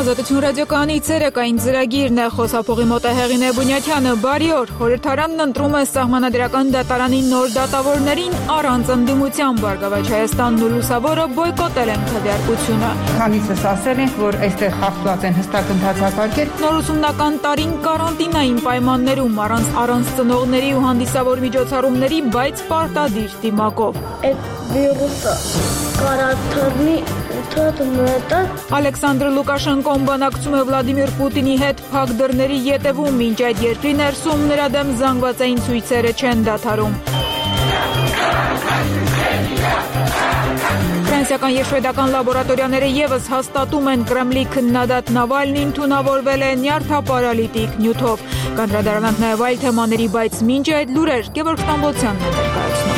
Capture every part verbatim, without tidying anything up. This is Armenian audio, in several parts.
Ազատություն ռադիոկայանի ցերեկային ծրագիրն է, խոսափողի մոտ է Հեղինե Բունյաթյանը։ Բարի օր։ Խորհրդարանն ընտրում է Սահմանադրական դատարանի նոր դատավորներին առանց ընդդիմության։ Բարգավաճ Հայաստանն ու Լուսավորը բոյկոտել են քվեարկությունը։ Քանիսս ասել ենք, որ այստեղ խախտված են հստակ ընթացակարգեր։ Նոր ուսումնական տարին կարանտինային պայմաններում առանց առանց ծնողների ու հանդիսավոր միջոցառումների, բայց պարտադիր դիմակով։ Այդ վիրուսը կարաթարնի Ալեքսանդր Լուկաշենկոն բանակցում է Վլադիմիր Պուտինի հետ փակ դռների ետևում, մինչ այդ երկրի ներսում նրա դեմ զանգվածային ցույցերը չեն դադարում։ Ֆրանսիական և շվեդական լաբորատորիաները ևս հաստատում են Կրեմլի քննադատ Նավալնին թունավորվել է նյարդապարալիտիկ նյութով։ Կանդրադառնանք նաև այլ թեմաների, բայց մինչ այդ լուրեր Գևորգ Ստամբոլցյանն է ներկայացնում։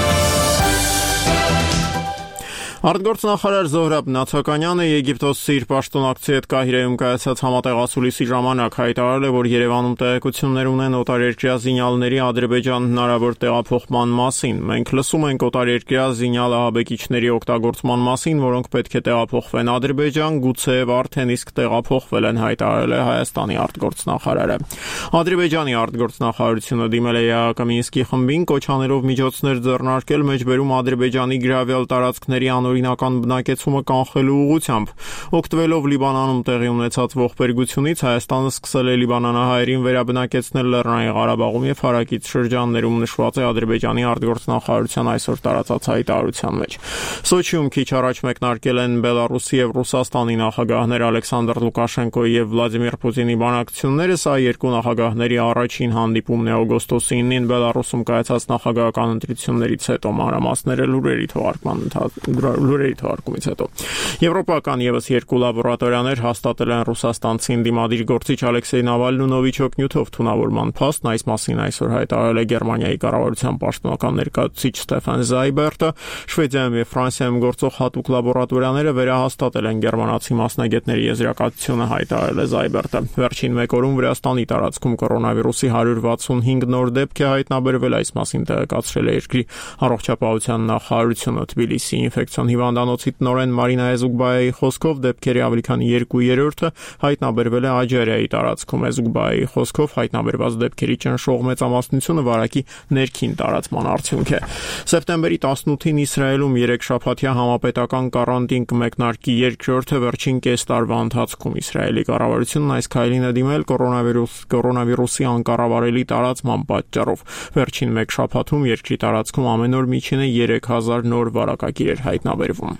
Արտգործնախարար Զոհրաբ Նացականյանը Եգիպտոսի իր պաշտոնակցի հետ Կահիրեում կայացած համատեղասուլիսի ժամանակ հայտարարել է, որ Երևանում տեղեկություններ ունեն օտարերկրյա զինյալների Ադրբեջան հնարավոր տեղափոխման մասին։ Մենք լսում ենք օտարերկրյա զինյալ ահաբեկիչների օգտագործման մասին, որոնք պետք է տեղափոխվեն Ադրբեջան, գուցեև արդեն իսկ տեղափոխվել են, հայտարարել է Հայաստանի արտգործնախարարը։ Ադրբեջանի արտգործնախարարությունը դիմել է ԵԱՀԿ Մինսկի խմբին, կոչ անելով միջոցներ ձեռնարկել մեջբերում Ադրբեջանի գրավյալ տարածքների օրինական բնակեցումը կանխելու ուղղությամբ։ Օգտվելով Լիբանանում տեղի ունեցած ողբերգությունից Հայաստանը սկսել է լիբանանահայերին վերաբնակեցնել Լեռնային Ղարաբաղում եւ հարակից շրջաններում, նշված է Ադրբեջանի արտգործնախարարության այսօր տարածած հայտարարության մեջ։ Սոչիում քիչ առաջ մեկնարկել են Բելարուսի եւ Ռուսաստանի նախագահներ Ալեքսանդր Լուկաշենկոյի եւ Վլադիմիր Պուտինի բանակցությունները, սա երկու նախագահների առաջին հանդիպումն է օգոստոսի ինին Բելարուսում կայացած նախագահական ընտրություններից հետո։ Մանրամասները լուրերի թողարկման ընթացքում լուրերի թողարկումից հետո։ Եվրոպական ևս երկու լաբորատորիաներ հաստատել են ռուսաստանցի ընդդիմադիր գործիչ Ալեքսեյ Նավալնու նովիչոկ նյութով թունավորման փաստն, այս մասին այսօր հայտարարել է Գերմանիայի կառավարության պաշտոնական ներկայացուցիչ Ստեֆան Զայբերտը։ Շվեդիայում եւ Ֆրանսիայում գործող հատուկ լաբորատորիաները վերահաստատել են գերմանացի մասնագետների եզրակացությունը, հայտարարել է Զայբերտը։ Վերջին մեկ օրում Վրաստանի տարածքում կորոնավիրուսի հարյուր վաթսունհինգ նոր դեպք է հայտնաբերվել, այս մասին տեղեկացրել է երկրի առողջապահության նախարարությունը։ Թբիլիսի ինֆեկցիոն հիվանդանոցի տնօրեն Մարինա Էզուկբայեի խոսքով դեպքերի ավելի քան երկու երրորդը հայտնաբերվել է Աջարիայի տարածքում։ Էզուկբայեի խոսքով հայտնաբերված դեպքերի ճնշող մեծամասնությունը վարակի ներքին տարածման արդյունք է։ Սեպտեմբերի տասնութին Իսրայելում երեքշաբաթյա համապետական կարանտին կմեկնարկի երկրորդը վերջին կես տարվա ընթացքում։ Իսրայելի կառավարությունն այս քայլին է դիմել կորոնավիրուս կորոնավիրուսի անկառավարելի տարածման պատճառով։ Վերջին մեկ շաբաթում երկրի տարածքում ամեն օր միջինը երեք հազար նոր վարակագիր էր հայտնաբերվում։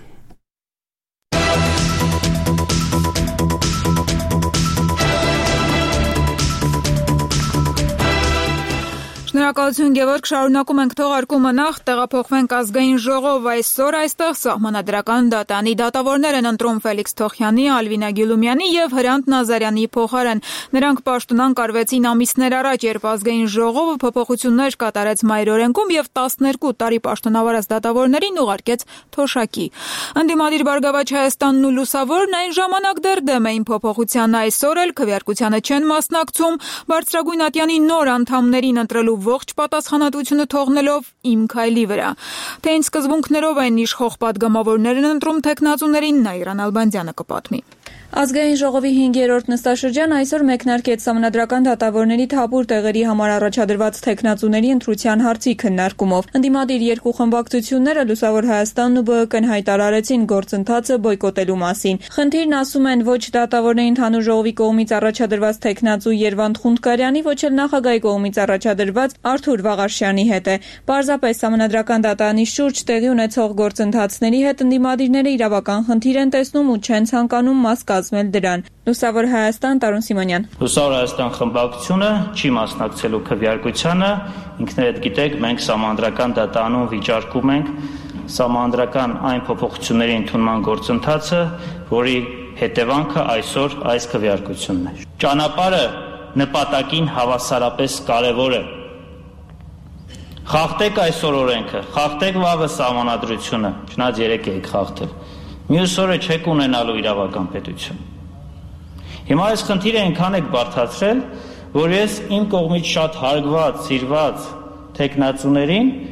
Շնորհակալություն Գևորգ, շարունակում ենք թողարկումը, նախ տեղափոխվենք ազգային ժողով։ Այսօր այստեղ Սահմանադրական դատարանի դատավորներ են ընտրում Ֆելիքս Թոխյանի, Ալվինա Գյուլումյանի եւ Հրանտ Նազարյանի փոխարեն։ Նրանք պաշտոնանկ արվեցին ամիսներ առաջ, երբ ազգային ժողովը փոփոխություններ կատարեց Մայր օրենքում եւ տասներկու տարի պաշտոնավարած դատավորներին ուղարկեց թոշակի։ Ընդդիմադիր Բարգավաճ Հայաստանն ու Լուսավորն այն ժամանակ դեռ դեմ էին փոփոխությանը, այսօր էլ քվեարկությանը չեն մասնակցում, Բարձրագույն ատյանի նոր անդամներին ընտրելու ողջ պատասխանատվությունը թողնելով իմ քայլի վրա։ Թե ինչ սկզբունքներով են իշխող պատգամավորներն ընտրում թեկնածուներին, Նաիրան Ալբանդյանը կպատմի։ Ազգային ժողովի հինգերորդ նստաշրջան այսօր մեկնարկեց Սահմանադրական դատավորների թափուր տեղերի համար առաջադրված թեկնածուների ընտրության հարցի քննարկումով։ Ընդդիմադիր երկու խմբակցությունները Լուսավոր Հայաստանն ու ԲՀԿ-ն հայտարարեցին գործընթացը բոյկոտելու մասին։ Խնդիրն, ասում են, ոչ դատավորների ընդհանուր ժողովի կողմից առաջադրված թեկնածու Երվանդ Խունդկարյանի, ոչ էլ նախագահի կողմից առաջադրված Արթուր Վաղարշյանի հետ է։ Պարզապես Սահմանադրական դատարանի շուրջ տեղի ունեցող գործընթացների հետ ընդդիմադիրները իրավական խնդիր են տեսնում ու չեն ցանկանում մաս կազմել դրան։ Լուսավոր Հայաստան, Տարուն Սիմոնյան։ Լուսավոր Հայաստան խմբակցությունը չի մասնակցելու քվեարկությանը, ինքներդ գիտեք, մենք Սահմանադրական դատարանում վիճարկում ենք սահմանադրական այն փոփոխությունների ընդունման գործընթացը, որի հետևանքը այսօր այս քվեարկությունն է։ Ճանապարհը նպատակին հավասարապես կարևոր է։ Խախտեք այսօր օրենքը, խախտեք վաղը սահմանադրությունը, չնայած երեք եք խախտել։ Մյուս օրը չեք ունենալու իրավական պետություն։ Հիմա այս խնդիրը այնքան եք բարդացրել, որ ես իմ կողմից շատ հարգված, սիրված թեկնածուներին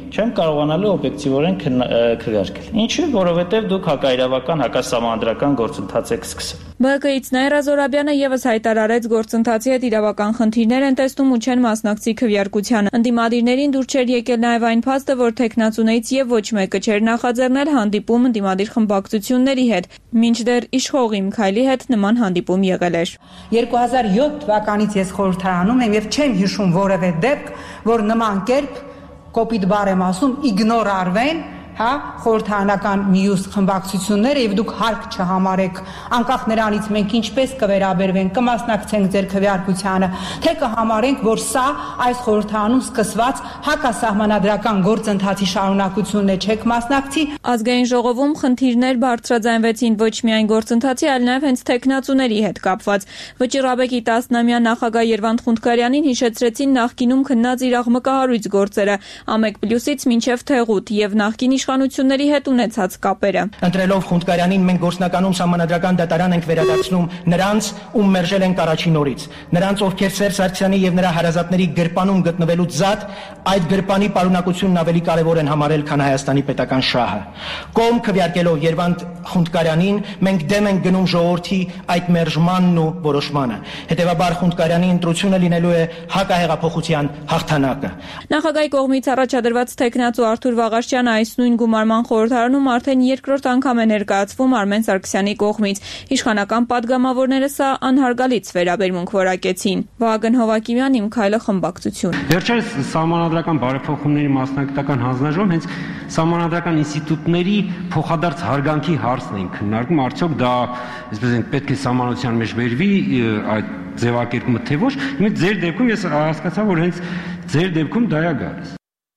չեմ կարողանալու օբյեկտիվորեն քվեարկել։ Ինչու՞, որովհետև դուք հակաիրավական, հակասահմանադրական գործընթաց եք սկսել։ Բ Կ Ի-ից Նաիրա Զորաբյանը եւս հայտարարեց գործընթացի հետ իրավական խնդիրներ են տեսնում ու չեն մասնակցի քվեարկությանը։ Ընդդիմադիրներին դուր չէր եկել նաեւ այն փաստը, որ տեխնացուներից եւ ոչ մեկը չէր նախաձեռնել հանդիպում ընդդիմադիր խմբակցությունների հետ, մինչդեռ իշխող Իմքայլի հետ նման հանդիպում եղել էր։ երկու հազար յոթ թվականից ես խորհրդարանում եմ եւ չեմ հիշում որևէ դեպք, որ նման կերպ կոպիտ բառ եմ ասում իգնոր արվեն, հա, խորհրդարանական մյուս խմբակցությունները եւ դուք հարկ չհամարեք անկախ նրանից մենք ինչպես կվերաբերվենք, կմասնակցենք ձեր քվեարկությանը, թե կհամարենք, որ սա այս խորհրդարանում սկսված հակասահմանադրական գործընթացի շարունակությունն է, չեք մասնակցի։ Ազգային ժողովում խնդիրներ բարձրաձայնվեցին ոչ միայն գործընթացի, այլ նաեւ հենց տեխնացուների հետ կապված։ Վճռաբեկի տասնամյա նախագահ Երվանդ Խունդկարյանին հիշեցրեցին նախկինում քննած իր աղմկահարույց գործերը Ամեկ պլյուսից մինչև Թեղուտ եւ նախկին իշխանությունների հետ ունեցած կապերը։ Ընտրելով Խունդկարյանին մենք գործնականում սահմանադրական դատարան ենք վերադարձնում նրանց, ում մերժել ենք առաջին օրից։ Նրանց, ովքեր Սերժ Սարգսյանի եւ նրա հարազատների գրպանում գտնվելուց զատ այդ գրպանի պարունակությունն ավելի կարեւոր են համարել, քան Հայաստանի պետական շահը։ Կողմ քվեարկելով Երվանդ Խունդկարյանին մենք դեմ ենք գնում ժողովրդի այդ մերժմանն ու որոշմանը։ Հետևաբար Խունդկարյանի ընտրությունը լինելու է հակահեղափոխության հաղթանակը։ Նախագահի կողմից առաջադրված տեխնացու Արթուր Վաղարշյանը այս նույն գումարման խորհրդարանում արդեն երկրորդ անգամ է ներկայացվում Արմեն Սարգսյանի կողմից։ Իշխանական падգամավորները սա անհարգալից վերաբերմունք որակեցին։ Վահագն Հովակիմյան, Իմքայլը, խմբակցություն։ Վերջերս սահմանադրական բարեփոխումների մասնագիտական հանձնաժողովում հենց սահմանադրական ինստիտուտների փոխադարձ հարգանքի հարցն են քննարկում, արդյոք դա, այսպես են, պետք է սահմանության մեջ վերվի այդ ձևակերպումը, թե ոչ։ Հիմա ձեր դեպքում ես հասկացա, որ հենց ձեր դեպքում դա է գալիս։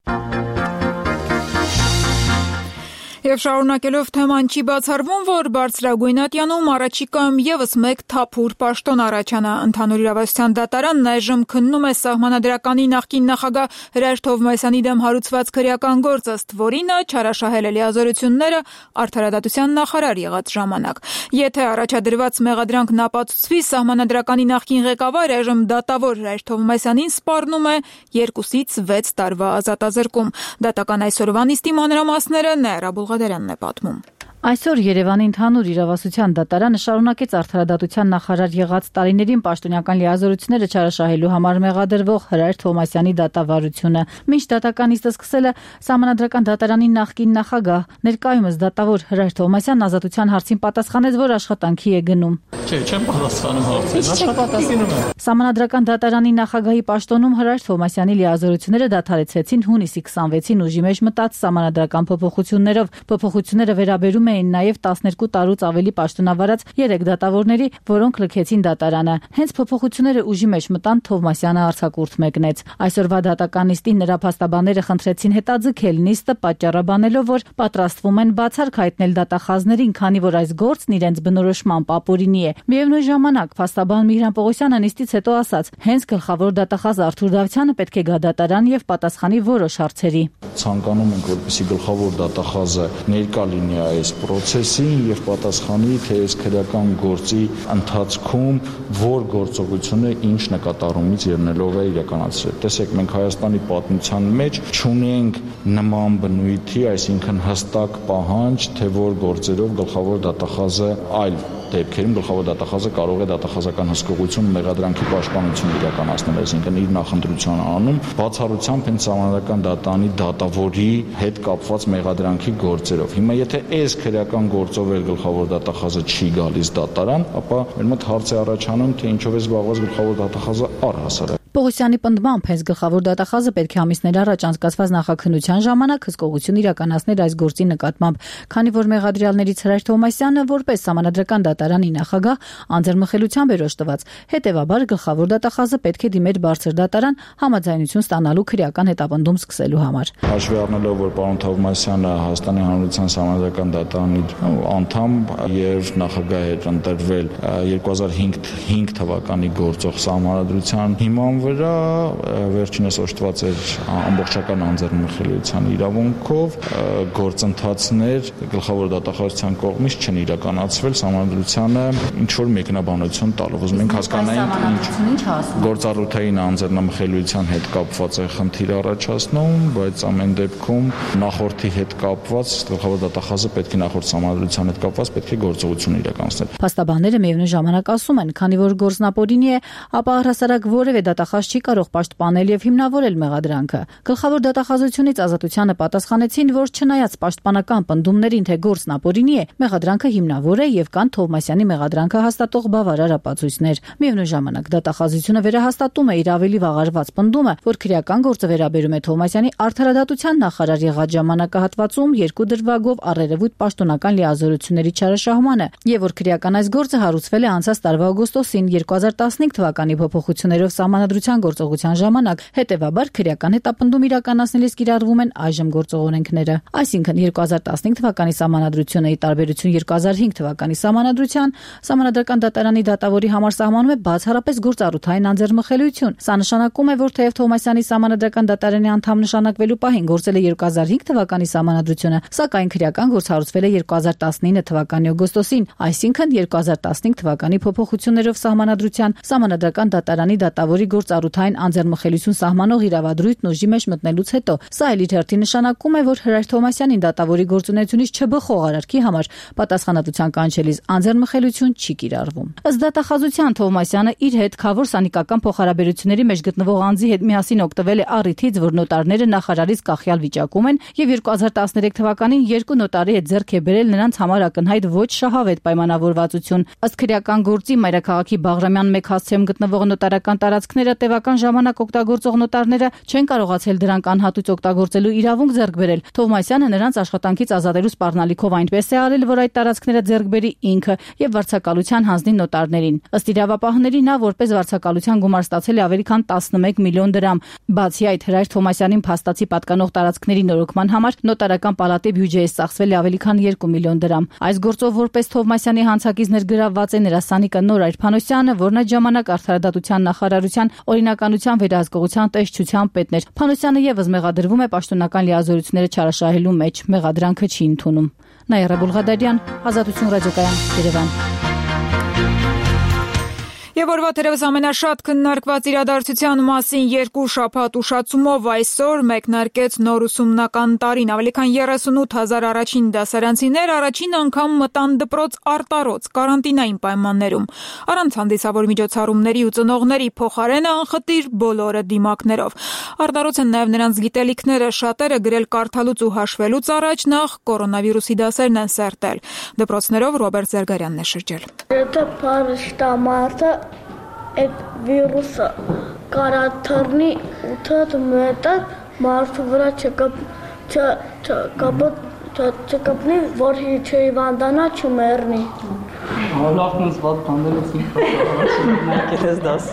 Եվ շարունակելով թեման չի բացառվում, որ Բարձրագույն ատյանում առաջիկայում եւս մեկ թափուր պաշտոն առաջանա։ Ընդհանուր իրավասության դատարանն այժմ քննում է սահմանադրականի նախկին նախագահ Հրաշ Թովմասյանի դեմ հարուցված քրեական գործ, ըստ որին նա չարաշահել է լիազորությունները արդարադատության նախարար եղած ժամանակ։ Եթե առաջադրված մեղադրանքն ապացուցվի, սահմանադրականի նախկին ղեկավարը այժմ դատավոր Հրաշ Թովմասյանին սպառնում է երկուսից վեց տարվա ազատազրկում։ Դատական այսօրվա նիստի մանրամասները Նաիրա Բուլղադարյանն է պատմում։ Այսօր Երևանի ընդհանուր իրավասության դատարանը շարունակեց արդարադատության նախարար եղած տարիներին պաշտոնական լիազորությունները չարաշահելու համար մեղադրվող Հրաշ Թովմասյանի դատավարությունը։ Մինչ դատական նիստը սկսելը սահմանադրական դատարանի նախկին նախագահ, ներկայումս դատավոր Հրաշ Թովմասյանն ազատության հարցին պատասխանեց, որ աշխատանքի է գնում։ Չէ, չեմ պատասխանում հարցին, աշխատանքի գնում եմ։ Սահմանադրական դատարանի նախագահի պաշտոնում Հրաշ Թովմասյանի լիազորությունները դադարեցվեցին հունիսի քսանվեցին ուժի մեջ մտած սահմանադրական փոփոխություններով։ Փոփոխությունները վերաբերում էին նաև տասներկու տարուց ավելի պաշտոնավարած երեք դատավորների, որոնք լքեցին դատարանը։ Հենց փոփոխությունները ուժի մեջ մտան, Թովմասյանը արձակուրդ մեկնեց։ Այսօրվա դատական նիստին նրա փաստաբանները խնդրեցին հետաձգել նիստը, պատճառաբանելով, որ պատրաստվում են բացառք հայտնել դատախազներին, քանի որ այս գործն իրենց բնորոշմամբ ապօրինի է։ Միևնույն ժամանակ փաստաբան Միհրան Պողոսյանը նիստից հետո ասաց. հենց գլխավոր դատախազ Արթուր Դավթյանը պետք է գա դատարան եւ պատասխանի որոշ հարցերի։ Ցանկանում ենք, որպեսզի գլխավոր դատախազը ներկա լինի այս process-ին եւ պատասխանի, թե այս քրեական գործի ընթացքում որ գործողությունը ինչ նկատառումից ելնելով է իրականացրել։ Տեսեք, մենք Հայաստանի պատմության մեջ չունենք նման բնույթի, այսինքն հստակ պահանջ, թե որ գործերով գլխավոր դատախազը այլ դեպքերում գլխավոր դատախազը կարող է դատախազական հսկողություն մեղադրանքի պաշտպանություն իրականացնել, այսինքն իր նախընտրության անում բացառությամբ հենց սահմանադրական դատարանի դատավորի հետ կապված մեղադրանքի գործերով։ Հիմա եթե այս քրեական գործով էլ գլխավոր դատախազը չի գալիս դատարան, ապա մեր մոտ հարց է առաջանում, թե ինչով է զբաղված գլխավոր դատախազը առհասարակ։ Պողոսյանի պնդմամբ հենց գլխավոր դատախազը պետք է ամիսներ առաջ անցկացված նախաքննության ժամանակ հսկողություն իրականացներ այս գործի նկատմամբ, քանի որ մեղադրյալներից Հրաշ Թովմասյանը որպես սահմանադրական դատարանի նախագահ անձեռնմխելիությամբ էր օժտված, հետևաբար գլխավոր դատախազը պետք է դիմեր բարձր դատարան համաձայնություն ստանալու քրեական հետապնդում սկսելու համար։ Հաշվի առնելով, որ պարոն Թովմասյանը Հայաստանի Հանրության սահմանադրական դատարանի անդամ եւ նախագահ էր ընտրվել երկու հազար հինգ թվականի գործող սահմանադրության հիման վրա, վերջինս օժտված էր ամբողջական անձեռնմխելիության իրավունքով, գործընթացներ գլխավոր դատախազության կողմից չեն իրականացվել սահմանադրությանը ինչ որ մեկնաբանություն տալով։ Ուզում ենք հասկանալ ինչ գործառութային անձեռնմխելիության հետ կապված է խնդիր առաջացնում, բայց ամեն դեպքում նախորդի հետ կապված գլխավոր դատախազը պետք է նախորդ սահմանադրության հետ կապված պետք է գործողություն իրականացնել։ Փաստաբանները միևնույն ժամանակ ասում են, քանի որ գործնապօրինի է, ապա առհասարակ որևէ դատախազ չի կարող պաշտպանել եւ հիմնավորել մեղադրանքը։ Գլխավոր դատախազությունից ազատությանը պատասխանեցին, որ չնայած պաշտպանական պնդումներին, թե գործնապօրինի է, մեղադրանքը հիմնավոր է եւ կան Թովմասյանի մեղադրանքը հաստատող բավարար ապացույցներ։ Միևնույն ժամանակ դատախազությունը վերահաստատում է իր ավելի վաղարված պնդումը, որ քրեական գործը վերաբերում է Թովմասյանի արդարադատության նախարար եղած ժամանակահատվածում երկու դրվագով առերևույթ պաշտոնական լիազորությունների չարաշահմանը եւ որ քրեական այս գործը հարուցվել է անցած տարվա օգոստոսին երկու հազար տասնհինգ թվականի փոփոխություններով սահմանադրության գործողության ժամանակ, հետեւաբար քրեական հետապնդում իրականացնելիս կիրառվում են այժմ գործող օրենքները։ Այսինքն երկու հազար տասնհինգ թվականի սահմանադրությունը ի տարբերություն երկու հազար հինգ թվականի սահմանադրության Սահմանադրական դատարանի դատավորի համար սահմանում է բացառապես գործառութային անձեռնմխելիություն։ Սա նշանակում է, որ թեև Թովմասյանի Սահմանադրական դատարանի անդամ նշանակվելու պահին գործել է երկու հազար հինգ թվականի սահմանադրությունը, սակայն քրեական գործ հարուցվել է երկու հազար տասնինը թվականի օգոստոսին, այսինքն երկու հազար տասնհինգ թվականի փոփոխություններով սահմանադրության Սահմանադրական դատարանի դատավորի գործառութային անձեռնմխելիություն սահմանող իրավադրույթն ուժի մեջ մտնելուց հետո։ Սա էլ իր հերթին նշանակում է, որ Հրայր Թովմասյանին դատավորի գործունեությունից չբխող արարքի համար պատասխանատվության կանչելիս անձեռնմխելիություն չի կիրառվում։ Ըստ դատախազության Թովմասյանը իր հետ քավոր սանիկական փոխհարաբերությունների մեջ գտնվող անձի հետ միասին օգտվել է առիթից, որ նոտարները նախարարից կախյալ վիճակում են եւ երկու հազար տասներեք թվականին երկու նոտարի հետ ձեռք է բերել նրանց համար ակնհայտ ոչ շահավետ պայմանավորվածություն։ Ըստ քրեական գործի մայրաքաղաքի Բաղրամյան մեկ հասցեում գտնվող նոտարական տարածքները տևական ժամանակ օգտագործող նոտարները չեն կարողացել դրանք անհատույց օգտագործելու իրավունք ձեռք բերել։ Թովմասյանը նրանց աշխատանքից ազատելու սպառնալիքով այնպես է արել, որ այդ տարածքները ձեռք բերի ինքը եւ վարձակալության հանձնի նոտարներին։ Ըստ իրավապահների նա որպես վարձակալության գումար ստացել է ավելի քան տասնմեկ միլիոն դրամ։ Բացի այդ, Հրայր Թովմասյանին փաստացի պատկանող տարածքների նորոգման համար նոտարական պալատի բյուջեից ծախսվել է ավելի քան երկու միլիոն դրամ։ Այս գործով որպես Թովմասյանի հանցակից ներգրավված է նրա սանիկը Նորայր Փանոսյանը, որն այդ ժամանակ արդարադատության նախարարության օրինականության վերահսկողության տեսչության պետն էր։ Փանոսյանը եւս մեղադրվում է պաշտոնական լիազորությունները չարաշահելու մեջ, մեղադրանքը չի ընդունում։ Նաիրա Բուլղադարյան, Ազատություն ռադիոկայան, Երևան։ Եվ օրվա թերևս ամենաշատ քննարկված իրադարձության մասին երկու շաբաթ ուշացումով այսօր մեկնարկեց նոր ուսումնական տարին։ Ավելի քան երեսունութ հազար առաջին դասարանցիներ առաջին անգամ մտան դպրոց արտառոց կարանտինային պայմաններում։ Առանց հանդիսավոր միջոցառումների ու ծնողների փոխարեն անխտիր բոլորը դիմակներով։ Արտառոց են նաև նրանց գիտելիքները, շատերը գրել կարդալուց ու հաշվելուց առաջ նախ կորոնավիրուսի դասերն են սերտել։ Դպրոցներով Ռոբերտ Զերգարյանն է շրջել։ Եթե փարշտամարտը այդ վիրուսը կարաթռնի ութ մետր մարդու վրա չկպնի, որ չհիվանդանա, չմեռնի։ Հալախնս վատ բաներով ինքնես դաս։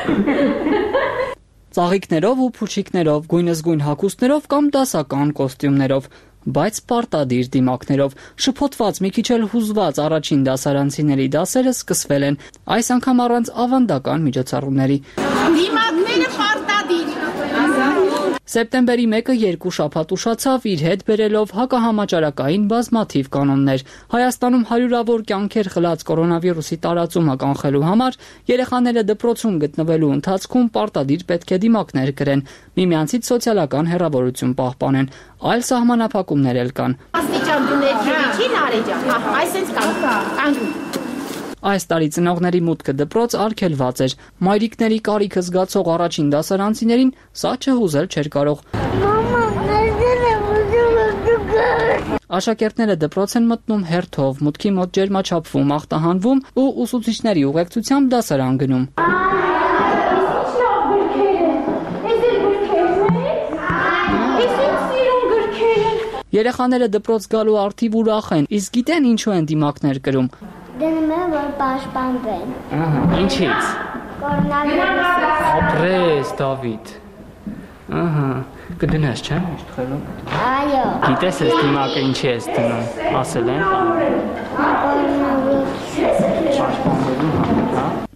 Ծաղիկներով ու փուչիկներով, գույնզգույն հագուստներով կամ դասական կոստյումներով, բայց պարտադիր դիմակներով, շփոթված մի քիչ էլ հուզված առաջին դասարանցիների դասերը սկսվել են, այս անգամ առանց ավանդական միջոցառումների։ Դիմակները պարտադիր։ Սեպտեմբերի մեկը երկու շաբաթ ուշացավ իր հետ բերելով հակահամաճարակային բազմաթիվ կանոններ։ Հայաստանում հարյուրավոր կյանքեր խլած կորոնավիրուսի տարածումը կանխելու համար երեխաները դպրոցում գտնվելու ընթացքում պարտադիր պետք է դիմակներ գրեն, միմյանցից սոցիալական հեռավորություն պահպանեն, այլ սահմանափակումներ էլ կան։ Աստիճան դուներ արեջա, այսպես կան։ Այս տարի ծնողների մուտքը դպրոց արգելված էր։ Մայրիկների կարիքը զգացող առաջին դասարանցիներին սա չհուզել չէր կարող։ Մամա, Աշակերտները դպրոց են մտնում հերթով, մուտքի մոտ ջերմաչափվում, ախտահանվում ու ուսուցիչների ուղեկցությամբ դասարան գնում։ Երեխաները դպրոց գալու արդիվ ուրախ են, իսկ գիտեն ինչու են դիմակներ կրում։ Դնում են, որ պաշտպանվեն։ Ահա, ինչից։ Կորոնավիրուսից։ Ապրես, Դավիթ։ Ահա, կդնես, չէ՞, միշտ խելոք։ Այո։ Գիտես ես դիմակը ինչի ես դնում, ասել են։ Կորոնավիրուսից։ Պաշտպանվելու համար, հա։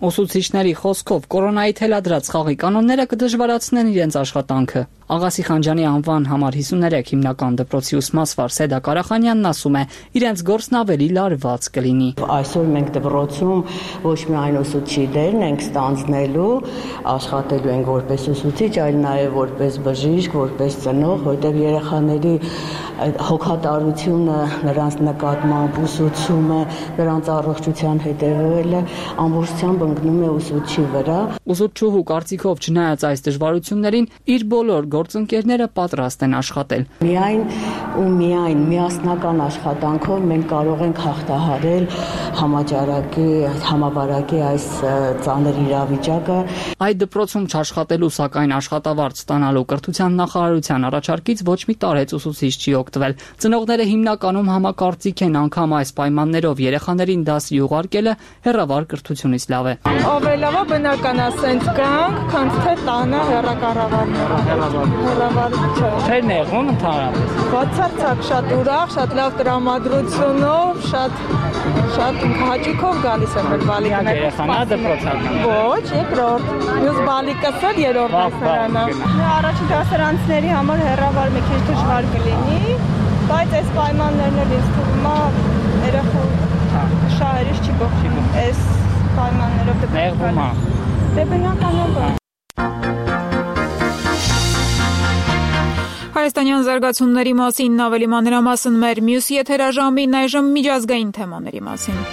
Ուսուցիչների խոսքով կորոնայի թելադրած խաղի կանոնները կդժվարացնեն իրենց աշխատանքը։ Աղասի Խանջյանի անվան համար հիսուներեք հիմնական դպրոցի ուսմասվար Սեդա Կարախանյանն ասում է, իրենց գործն ավելի լարված կլինի։ Այսօր մենք դպրոցում ոչ միայն ուսուցչի դերն ենք ստանձնելու, աշխատելու ենք որպես ուսուցիչ, այլ նաև որպես բժիշկ, որպես ծնող, որտեղ երեխաների հոգատարությունը, նրանց նկատմամբ ուսուցումը, նրանց առողջության հետևելը ամբողջությամբ ընկնում է ուսուցչի վրա։ Ուսուցչուհու կարծիքով չնայած այս դժվարություններին, իր բոլոր գործընկերները պատրաստ են աշխատել։ Միայն ու միայն միասնական աշխատանքով մենք կարող ենք հաղթահարել համաճարակի, համավարակի այս ծանր իրավիճակը։ Այդ դպրոցում չաշխատելու, սակայն աշխատավարձ ստանալու կրթության նախարարության առաջարկից ոչ մի տարեց ուսուցիչ չի օգտվել։ Ծնողները հիմնականում համակարծիք են, անգամ այս պայմաններով երեխաներին դասի ուղարկելը հեռավար կրթությունից լավ է։ Ավելավա բնական է սենց կանք, քան թե տանը հեռակառավարները։ Հեռավար չէ։ Թե նեղում ընդհանրապես։ Բացարձակ շատ ուրախ, շատ լավ տրամադրությունով, շատ շատ հաճույքով գալիս եմ մեր բալիկները։ Երեխանա դպրոցական։ Ոչ, երկրորդ։ Մյուս բալիկս էլ երրորդ դասարանը։ Առաջին դասարանցիների համար հեռավար մի քիչ դժվար կլինի, բայց այս պայմաններն էլ ինձ թվում է երեխու շահերից չի բխի։ Այս պայմաններով դեպքում դե բնականաբար։ Հայաստանյան զարգացումների մասին ավելի մանրամասն մեր մյուս եթերաժամին, այժմ միջազգային թեմաների մասին։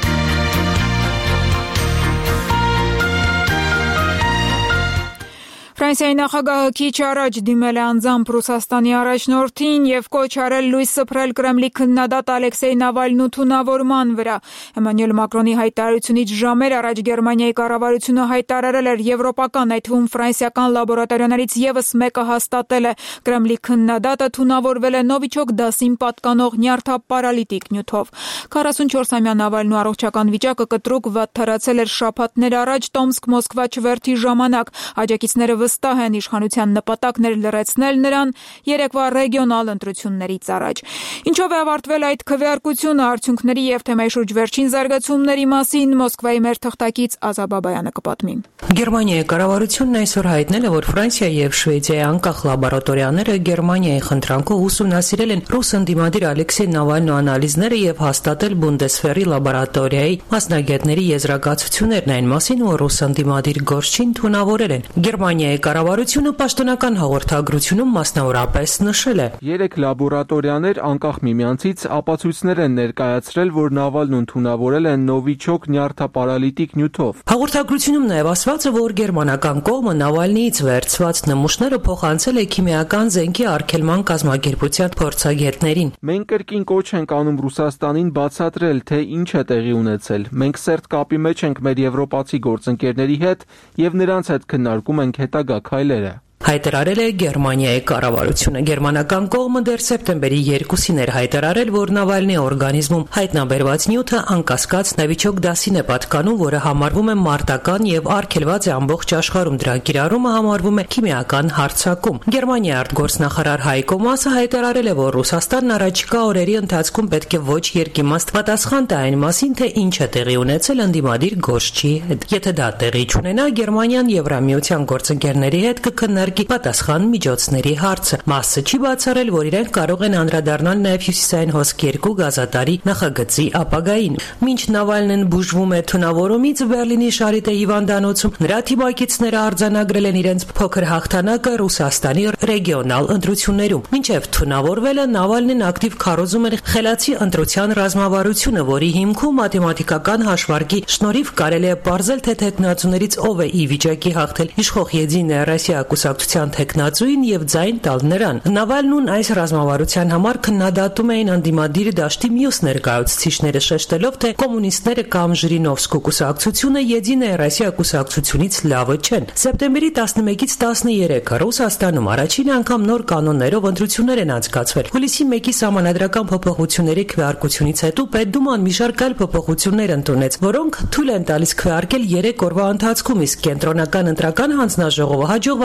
Ֆրանսիայի նախագահը քիչ առաջ դիմել է անձամբ Ռուսաստանի առաջնորդին եւ կոչ արել լույս սփռել Կրեմլի քննադատ Ալեքսեյ Նավալնու թունավորման վրա։ Էմանուել Մակրոնի հայտարարությունից ժամեր առաջ Գերմանիայի կառավարությունը հայտարարել էր եվրոպական, այդ թվում ֆրանսիական լաբորատորիաներից եւս մեկը հաստատել է Կրեմլի քննադատը թունավորվել է Նովիչոկ դասին պատկանող նյարդապարալիտիկ նյութով։ քառասունչորսամյա Նավալնու առողջական վիճակը կտրուկ վատթարացել էր շաբաթներ առաջ Տոմսկ-Մոսկվա չվերթի ժամանակ։ Աջակիցները վստահ են իշխանության նպատակն էր լրացնել նրան երեկվա ռեգիոնալ ընտրություններից առաջ։ Ինչով է ավարտվել այդ քվեարկությունը, արդյունքների եւ թեմայի շուրջ վերջին զարգացումների մասին Մոսկվայի մեր թղթակից Ազա Բաբայանը կպատմի։ Գերմանիայի կառավարությունն այսօր հայտնել է, որ Ֆրանսիայի եւ Շվեյցիայի անկախ լաբորատորիաները Գերմանիայի խնդրանքով ուսումնասիրել են ռուս ընդդիմադիր Ալեքսեյ Նավալնու անալիզները եւ հաստատել Բունդեսվերի լաբորատորիայի մասնագետների եզրակացություններն այն մասին, որ ռուս ընդդիմադիր գործչին թունավորել են։ Գերմանիայի կառավարությունը պաշտոնական հաղորդագրությունում մասնավորապես նշել է. Երեք լաբորատորիաներ անկախ միմյանցից ապացույցներ են ներկայացրել, որ Նավալնուն թունավորել են Նովիչոկ նյարդապարալիտիկ նյութով։ Հաղորդագրությունում նաև ասված է, որ գերմանական կողմը Նավալնիից վերցված նմուշները փոխանցել է քիմիական զենքի արգելման կազմակերպության փորձագետներին։ Մենք կրկին կոչ ենք անում Ռուսաստանին բացատրել, թե ինչ է տեղի ունեցել։ Մենք սերտ կապի մեջ ենք մեր եվրոպացի գործընկերների հետ եւ նրանց հետ քննարկում ենք հետագա քայլերը։ Հայտարարել է Գերմանիայի կառավարությունը։ Գերմանական կողմը դեռ սեպտեմբերի երկուսին էր հայտարարել, որ Նավալնի օրգանիզմում հայտնաբերված նյութը անկասկած Նովիչոկ դասին է պատկանում, որը համարվում է մարտական եւ արգելված է ամբողջ աշխարհում։ Դրա կիրառումը համարվում է քիմիական հարձակում։ Գերմանիայի արտգործնախարար Հայկո Մասը հայտարարել է, որ Ռուսաստանն առաջիկա օրերի ընթացքում պետք է ոչ երկիմաստ պատասխան տա այն մասին, թե ինչ է տեղի ունեցել ընդդիմադիր գործչի հետ։ Եթե դա տեղի չունենա, Գերմանիան Եվրամիության գործընկերների հետ կքննարկի պատասխան միջոցների հարցը։ Մասը չի բացառել, որ իրենք կարող են անդրադառնալ նաև հյուսիսային հոսք երկու գազատարի նախագծի ապագային։ Մինչ Նավալնին բուժվում է թունավորումից, Բերլինի Շարիտե հիվանդանոցում նրա թիմակիցները արձանագրել են իրենց փոքր հաղթանակը Ռուսաստանի ռեգիոնալ ընտրություններում։ Մինչև թունավորվելը Նավալնին ակտիվ քարոզում էր խելացի ընտրության ռազմավարությունը, որի հիմքում մաթեմատիկական հաշվարկի շնորհիվ կարելի է ողջել, թե թեկնածուներից ով է ի վիճակի հաղթել իշխող Եդինայա Ռոսիա կուսակցության թեկնածուին եւ ձայն տալ նրան։ Նավալնուն այս ռազմավարության համար քննադատում էին անդիմադիր դաշտի մյուս ներկայացուցիչները, շեշտելով, թե կոմունիստները կամ Ժիրինովսկու կուսակցությունը Եդինայա Ռոսիա կուսակցությունից լավը չեն։ Սեպտեմբերի տասնմեկից տասներեքը Ռուսաստանում առաջին անգամ նոր կանոններով ընտրություններ են անցկացվել։ Հուլիսի մեկի սահմանադրական փոփոխությունների քվեարկությունից հետո Պետդուման մի շարք այլ փոփոխություններ ընդունեց, որոնք թույլ են տալիս քվեարկել երեք օրվա ընթացքում, իսկ կենտրոնական ընտրական հանձնաժողովը հաջողված է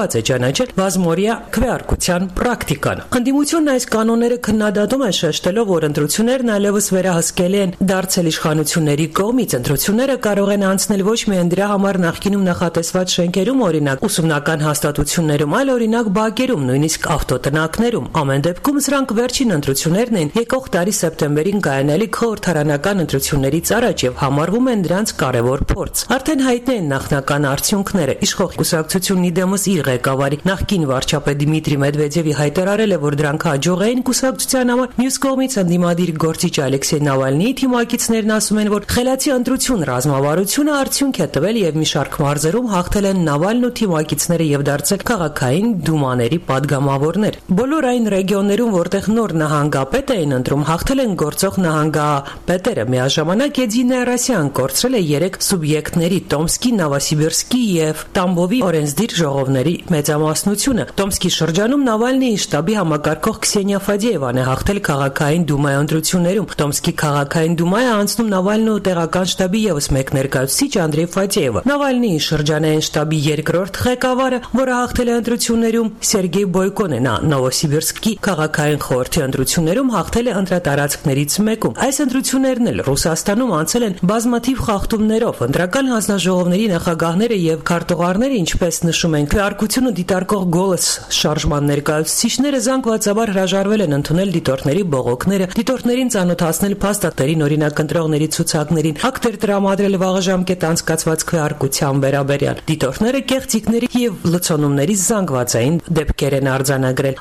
ճանաչել բազմօրյա քվեարկության պրակտիկան։ Ընդդիմությունն այս կանոնները քննադատում է, շեշտելով, որ ընտրություններն այլևս վերահսկելի են դարձել իշխանությունների կողմից։ Ընտրությունները կարող են անցնել ոչ միայն դրա համար նախկինում նախատեսված շենքերում, օրինակ ուսումնական հաստատություններում, այլ օրինակ բակերում, նույնիսկ ավտոտնակներում։ Ամեն դեպքում սրանք վերջին ընտրություններն են եկող տարի սեպտեմբերին կայանալիք խորհրդարանական ընտրություններից առաջ եւ համարվում են դրանց կարևոր փորձ։ Արդեն հայտնի են նախնական արդյունքները։ Իշխող կուսակցությունն իդեմս իր ղեկավարի նախկին վարչապետ Դիմիտրի Մեդվեդևի հայտարարել է, որ դրանք հաջող էին կուսակցության համար։ Մյուս կողմից ընդդիմադիր գործիչ Ալեքսեյ Նավալնիի թիմակիցներն ասում են, որ խելացի ընտրություն ռազմավարությունը արդյունք է տվել եւ մի շարք մարզերում հաղթել են Նավալն ու թիմակիցները եւ դարձել քաղաքային դումաների падգամավորներ։ Բոլոր այն ռեգիոններում, որտեղ նոր նահանգապետ էին ընտրում, հաղթել են գործող նահանգապետերը։ Միաժամանակ Եդինա Ռասյան կորցրել է երեք սուբյեկտների՝ Տոմսկի, Նովոսիբիրսկի եւ Տամբովի օրենսդիր ժողովների մեծամասնությունը։ Տոմսկի շրջանում Նավալնիի շտաբի համակարգող Քսենիա Ֆադեևան է հաղթել քաղաքային դումայի ընտրություններում։ Տոմսկի քաղաքային դումայի անցնում Նավալնի ու տեղական շտաբի եւս մեկ ներկայացուցիչ Անդրեյ Ֆադեևը։ Նավալնիի շրջանային շտաբի երկրորդ ղեկավարը, որը հաղթել է ընտրություններում, Սերգեյ Բոյկոն է։ Նա Նովոսիբիրսկի քաղաքային խորհրդի ընտրություններում հաղթել է ընտրատարածքներից մեկում։ Այս ընտրություններն էլ Ռուսաստանում անցել են բազմաթիվ խախտումներով։ Ընտրական հանձնաժողովների նախագահները եւ քարտուղարները, ինչպես նշում են քվեարկությունը դիտարկող «Գոլս» շարժման ներկայացուցիչները, զանգվածաբար հրաժարվել են ընդունել դիտորդների բողոքները, դիտորդներին ծանոթացնել փաստաթղթերին, օրինակ ընտրողների ցուցակներին, ակտեր տրամադրել վաղ ժամկետ անցկացված քվեարկության վերաբերյալ։ Դիտորդները կեղծիքների եւ լցոնումների զանգվածային դեպքեր են արձանագրել։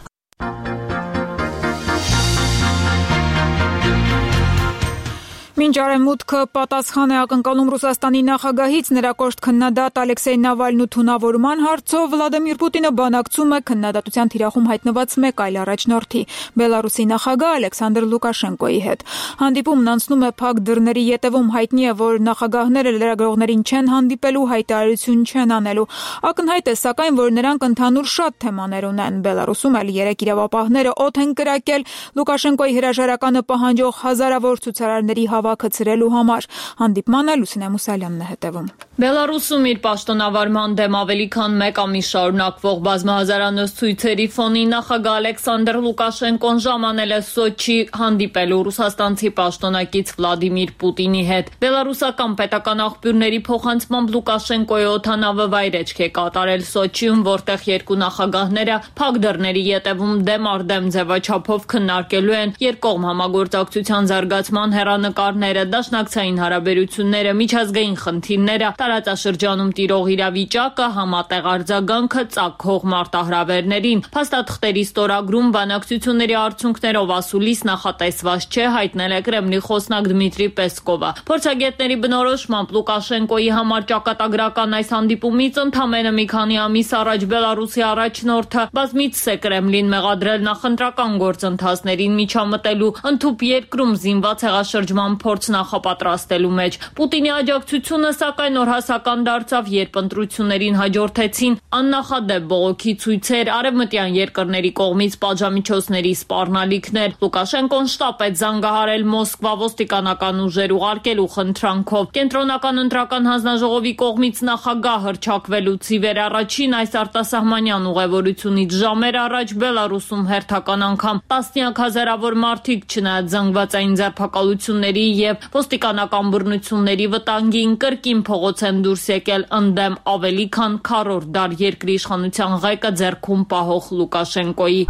Մինչ արևմուտքը պատասխան է ակնկալում Ռուսաստանի նախագահից նրա կոշտ քննադատ Ալեքսեյ Նավալնու թունավորման հարցով, Վլադիմիր Պուտինը բանակցում է քննադատության թիրախում հայտնված մեկ այլ առաջնորդի՝ Բելարուսի նախագահ Ալեքսանդր Լուկաշենկոյի հետ։ Հանդիպումն անցնում է փակ դռների ետևում։ Հայտնի է, որ նախագահները լրագրողներին չեն հանդիպելու, հայտարարություն չեն անելու։ Ակնհայտ է, սակայն, որ նրանք ընդհանուր շատ թեմաներ ունեն։ Բելարուսում էլ երեք իրավապահները օդ են կրակել Լուկաշենկոյի հրաժարականը պահանջող հազարավոր ցուցարարների հավաքը ցրելու համար։ Հանդիպմանը Լուսինե Մուսալյանն է հետևում։ Բելարուսում իր պաշտոնավարման դեմ ավելի քան մեկ ամիս շարունակվող բազմահազարանոց ցույցերի ֆոնին նախագահ Ալեքսանդր Լուկաշենկոն ժամանել է Սոչի հանդիպելու ռուսաստանցի պաշտոնակից Վլադիմիր Պուտինի հետ։ Բելարուսական պետական աղբյուրների փոխանցմամբ Լուկաշենկոյի օդանավը վայրեջք է կատարել Սոչիում, որտեղ երկու նախագահները փակ դռների ետևում դեմ առ դեմ ձևաչափով քննարկելու են երկկողմ համագործակցության զարգացման հեռանկարները, դաշնակցային հարաբերությունները, միջազգային խնդիրները, տարածաշրջանում տիրող իրավիճակը, համատեղ արձագանքը ծագող մարտահրավերներին։ Փաստաթղթերի ստորագրում բանակցությունների արդյունքներով ասուլիս նախատեսված չէ, հայտնել է Կրեմլի խոսնակ Դմիտրի Պեսկովը։ Փորձագետների բնորոշմամբ Լուկաշենկոյի համար ճակատագրական այս հանդիպումից ընդամենը մի քանի ամիս առաջ Բելարուսի առաջնորդը բազմիցս է Կրեմլին մեղադրել նախընտրական գործընթացներին միջամտելու, ընդհուպ երկրում զինված հեղաշրջման փորձ նախապատրաստելու մեջ։ Պուտինի աջակցությունը սակայն օրհասական դարձավ, երբ ընտրություններին հաջորդեցին աննախադեպ բողոքի ցույցեր, արևմտյան երկրների կողմից պատժամիջոցների սպառնալիքներ։ Լուկաշենկոն շտապ է զանգահարել Մոսկվա ոստիկանական ուժեր ուղարկելու խնդրանքով։ Կենտրոնական ընտրական հանձնաժողովի կողմից նախագահ հռչակվելուց ի վեր առաջին այս արտասահմանյան ուղևորությունից ժամեր առաջ Բելարուսում հերթական անգամ տասնյակ հազարավոր մարդիկ, չնայած զանգվածային ձերբակալությունների եւ ոստիկանական բռնությունների վտանգին, կրկին փողոց են դուրս եկել ընդդեմ ավելի քան քառորդ դար երկրի իշխանության ղեկը ձեռքում պահող Լուկաշենկոյի։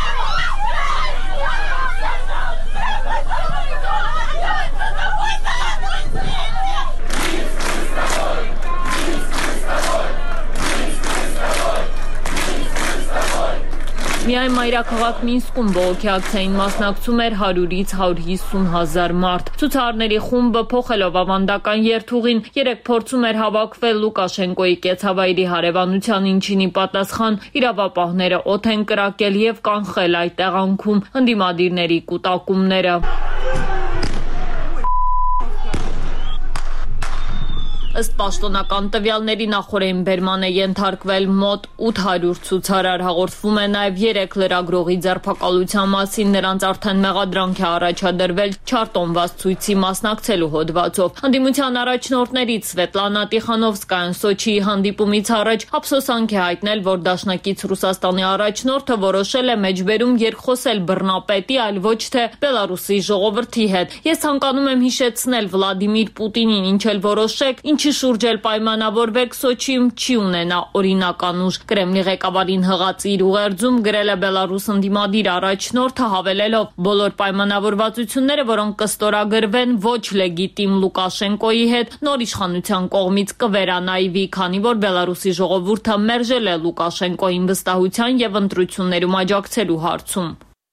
Միայն մայրաքաղաք Մինսկում բողոքի ակցիային մասնակցում էր հարյուրից հարյուր հիսուն հազար մարդ։ Ցուցարարների խումբը փոխելով ավանդական երթուղին երեք փորձում էր հավաքվել Լուկաշենկոյի կեցավայրի հարևանության, ինչին ի պատասխան իրավապահները օդ են կրակել եւ կանխել այդ տեղանքում ընդդիմադիրների կուտակումները։ Ըստ պաշտոնական տվյալների նախօրեն բերման է ենթարկվել մոտ ութ հարյուր ցուցարար, հաղորդվում է նաև երեք լրագրողի ձերբակալության մասին, նրանց արդեն մեղադրանք է առաջադրվել չարտոնված ցույցի մասնակցելու հոդվածով։ Ընդդիմության առաջնորդներից Սվետլանա Տիխանովսկայան Սոչիի հանդիպումից առաջ ափսոսանք է հայտնել, որ դաշնակից Ռուսաստանի առաջնորդը որոշել է մեջբերում երկխոսել բռնապետի, այլ ոչ թե Բելարուսի ժողովրդի հետ։ Ես ցանկանում եմ հիշեցնել Վլադիմիր Պուտինին, ինչ էլ որոշեք, ինչի շուրջ էլ պայմանավորվեք, Սոչիում չի ունենա օրինական ուժ։ Կրեմլի ղեկավարին հղած իր ուղերձում գրել է Բելարուս ընդդիմադիր առաջնորդը, հավելելով. բոլոր պայմանավորվածությունները, որոնք կստորագրվեն ոչ լեգիտիմ Լուկաշենկոյի հետ, նոր իշխանության կողմից կվերանայվի, քանի որ Բելարուսի ժողովուրդը մերժել է Լուկաշենկոյին վստահության եւ ընտրություններում աջակցելու հարցում։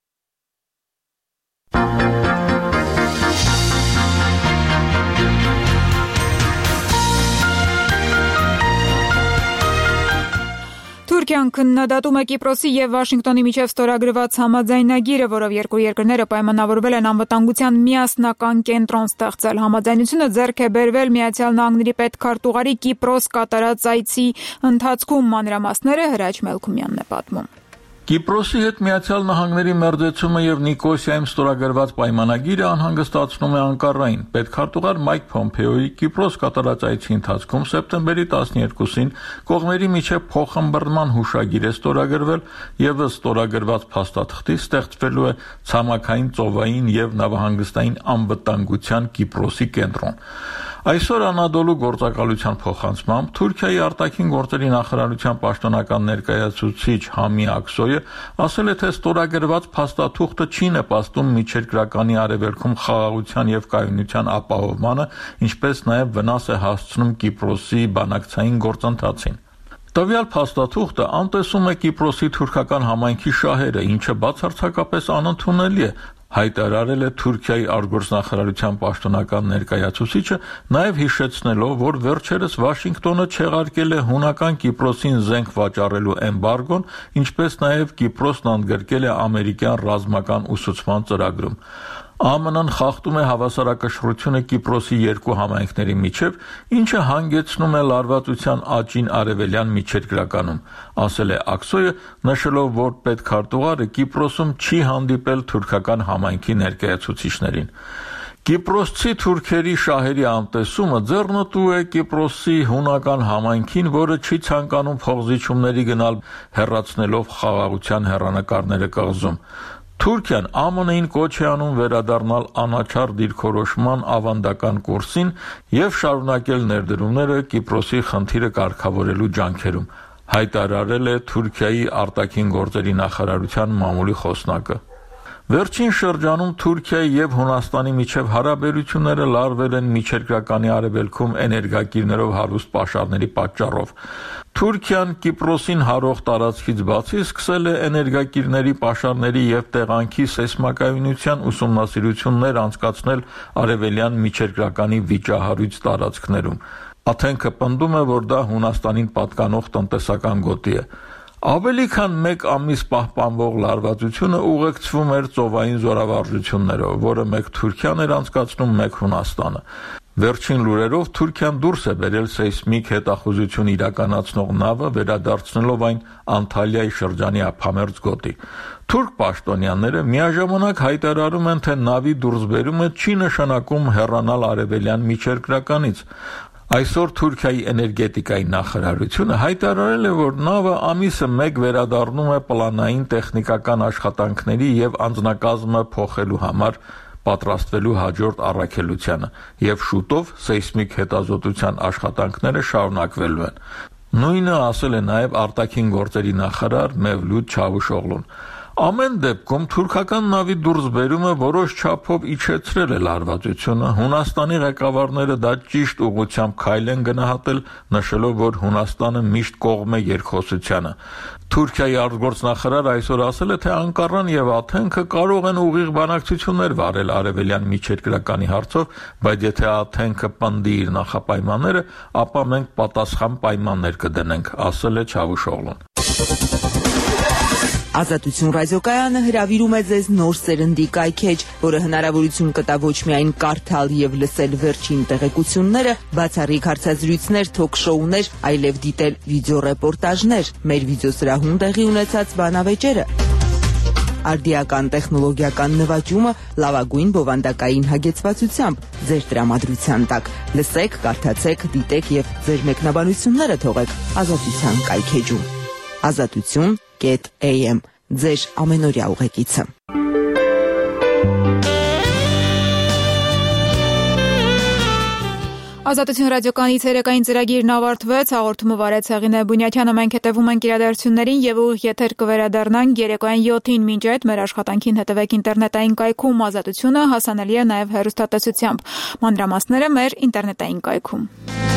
Թուրքիան քննադատում է Կիպրոսի եւ Վաշինգտոնի միջև ստորագրված համաձայնագիրը, որով երկու երկրները պայմանավորվել են անվտանգության միասնական կենտրոն ստեղծել։ Համաձայնությունը ձեռք է բերվել Միացյալ Նահանգների պետքարտուղարի Կիպրոս կատարած այցի ընթացքում, մանրամասները Հրաչ Մելքումյանն է պատմում։ Կիպրոսի հետ Միացյալ Նահանգների մերձեցումը եւ Նիկոսիայում ստորագրված պայմանագիրը անհանգստացնում է Անկարային։ Պետքարտուղար Մայք Փոմփեոյի Կիպրոս կատարած այցի ընթացքում սեպտեմբերի տասներկուսին կողմերի միջև փոխըմբռնման հուշագիր է ստորագրվել եւ ըստ ստորագրված փաստաթղթի ստեղծվելու է ցամաքային, ծովային եւ նավահանգստային անվտանգության Կիպրոսի կենտրոն։ Այսօր Անադոլու գործակալության փոխանցմամբ Թուրքիայի արտաքին գործերի նախարարության պաշտոնական ներկայացուցիչ Համի Աքսոյը ասել է, թե ստորագրված փաստաթուղթը չի նպաստում միջերկրականի արևելքում խաղաղության եւ կայունության ապահովմանը, ինչպես նաեւ վնաս է հասցնում Կիպրոսի բանակցային գործընթացին։ Տվյալ փաստաթուղթը անտեսում է Կիպրոսի թուրքական համայնքի շահերը, ինչը բացարձակապես անընդունելի է, հայտարարել է Թուրքիայի արտգործնախարարության պաշտոնական ներկայացուցիչը, նաև հիշեցնելով, որ վերջերս Վաշինգտոնը չեղարկել է հունական Կիպրոսին զենք վաճառելու էմբարգոն, ինչպես նաև Կիպրոսն ընդգրկել է ամերիկյան ռազմական ուսուցման ծրագրում։ Ա Մ Ն-ն խախտում է հավասարակշռությունը Կիպրոսի երկու համայնքների միջև, ինչը հանգեցնում է լարվածության աճին արևելյան միջերկրականում, ասել է Աքսոյը, նշելով, որ պետքարտուղարը Կիպրոսում չի հանդիպել թուրքական համայնքի ներկայացուցիչներին։ Կիպրոսցի թուրքերի շահերի անտեսումը ձեռնտու է Կիպրոսի հունական համայնքին, որը չի ցանկանում փոխզիջումների գնալ, հեռացնելով խաղաղության հեռանկարները կղզում։ Թուրքիան Ա Մ Ն-ին կոչ է անում վերադառնալ անաչառ դիրքորոշման ավանդական կուրսին եւ շարունակել ներդրումները Կիպրոսի խնդիրը կարգավորելու ջանքերում, հայտարարել է Թուրքիայի արտաքին գործերի նախարարության մամուլի խոսնակը։ Վերջին շրջանում Թուրքիայի եւ Հունաստանի միջև հարաբերությունները լարվել են միջերկրականի արևելքում էներգակիրներով հարուստ պաշարների պատճառով։ Թուրքիան Կիպրոսին հարող տարածքից բացի սկսել է էներգակիրների պաշարների եւ տեղանքի սեյսմակայունության ուսումնասիրություններ անցկացնել արևելյան միջերկրականի վիճահարույց տարածքներում։ Աթենքը պնդում է, որ դա Հունաստանին պատկանող տնտեսական գոտի է։ Ավելի քան մեկ ամիս պահպանվող լարվածությունը ուղեկցվում էր ծովային զորավարժություններով, որը մեկ Թուրքիան էր անցկացնում, մեկ Հունաստանը։ Վերջին լուրերով Թուրքիան դուրս է բերել սեյսմիկ հետախուզություն իրականացնող նավը, վերադարձնելով այն Անտալիայի շրջանի ափամերձ գոտի։ Թուրք պաշտոնյաները միաժամանակ հայտարարում են, թե նավի դուրսբերումը չի նշանակում հեռանալ արևելյան միջերկրականից։ Այսօր Թուրքիայի էներգետիկայի նախարարությունը հայտարարել է, որ նավը ամիսը մեկ վերադառնում է պլանային տեխնիկական աշխատանքների եւ անձնակազմը փոխելու համար պատրաստվելու հաջորդ առաքելությանը եւ շուտով սեյսմիկ հետազոտության աշխատանքները շարունակվելու են։ Նույնը ասել է նաեւ արտաքին գործերի նախարար Մևլութ Չավուշօղլուն։ Ամեն դեպքում թուրքական նավի դուրսբերումը որոշ չափով իջեցրել է լարվածությունը, Հունաստանի ղեկավարները դա ճիշտ ուղղությամբ քայլ են գնահատել, նշելով, որ Հունաստանը միշտ կողմ է երկխոսությանը։ Թուրքիայի արտգործնախարարը այսօր ասել է, թե Անկարան եւ Աթենքը կարող են ուղիղ բանակցություններ վարել արևելյան միջերկրականի հարցով, բայց եթե Աթենքը պնդի իր նախապայմանները, ապա մենք պատասխան պայմաններ կդնենք, ասել է Չավուշօղլուն։ Ազատություն ռադիոկայանը հրավիրում է ձեզ նոր սերնդի կայքեջ, որը հնարավորություն կտա ոչ միայն կարդալ եւ լսել վերջին տեղեկությունները, բացառիկ հարցազրույցներ, թոք-շոուներ, այլև դիտել վիդեոռեպորտաժներ, մեր վիդեոսրահում տեղի ունեցած բանավեճերը, արդիական տեխնոլոգիական նվաճումը լավագույն բովանդակային հագեցվածությամբ ձեր տրամադրության տակ։ Լսեք, կարդացեք, դիտեք եւ ձեր մեկնաբանությունները թողեք Ազատության կայքեջում։ Ազատություն am ձեր ամենօրյա ուղեկիցը։ Ազատություն ռադիոկայանի ցերեկային ծրագիրն ավարտվեց, հաղորդումը վարեց Հեղինե Բունյաթյանը, մենք հետևում ենք իրադարձություններին եւ ուղիղ եթեր կվերադառնանք երեկոյան յոթին, մինչ այդ մեր աշխատանքին հետևեք ինտերնետային կայքում Ազատությունը հասանելի է նաեւ հեռուստատեսությամբ։ Մանրամասները մեր ինտերնետային կայքում։